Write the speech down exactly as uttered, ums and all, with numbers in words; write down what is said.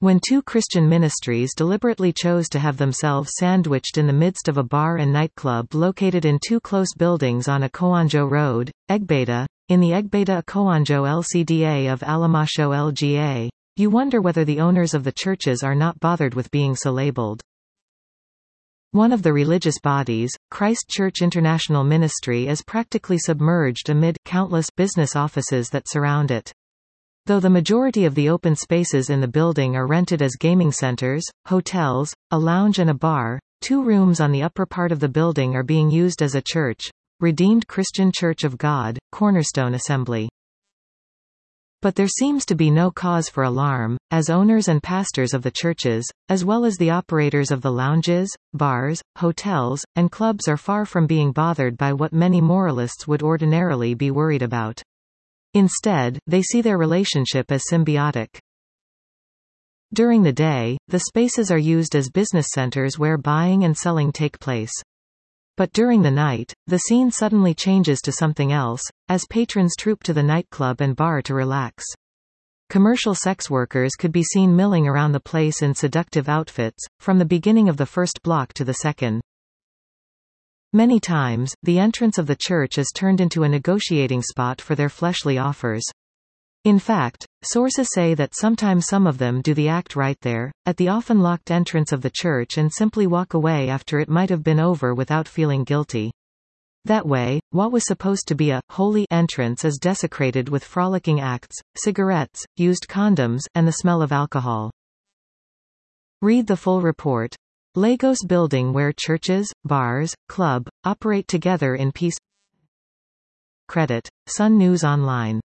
When two Christian ministries deliberately chose to have themselves sandwiched in the midst of a bar and nightclub located in two close buildings on Akoanjo Road, Egbeda, in the Egbeda Akoanjo L C D A of Alamasho L G A, you wonder whether the owners of the churches are not bothered with being so labeled. One of the religious bodies, Christ Church International Ministry, is practically submerged amid countless business offices that surround it. Though the majority of the open spaces in the building are rented as gaming centers, hotels, a lounge and a bar, two rooms on the upper part of the building are being used as a church, Redeemed Christian Church of God, Cornerstone Assembly. But there seems to be no cause for alarm, as owners and pastors of the churches, as well as the operators of the lounges, bars, hotels, and clubs are far from being bothered by what many moralists would ordinarily be worried about. Instead, they see their relationship as symbiotic. During the day, the spaces are used as business centers where buying and selling take place. But during the night, the scene suddenly changes to something else, as patrons troop to the nightclub and bar to relax. Commercial sex workers could be seen milling around the place in seductive outfits, from the beginning of the first block to the second. Many times, the entrance of the church is turned into a negotiating spot for their fleshly offers. In fact, sources say that sometimes some of them do the act right there, at the often locked entrance of the church, and simply walk away after it might have been over without feeling guilty. That way, what was supposed to be a holy entrance is desecrated with frolicking acts, cigarettes, used condoms, and the smell of alcohol. Read the full report. Lagos building where churches, bars, club, operate together in peace. Credit. Sun News Online.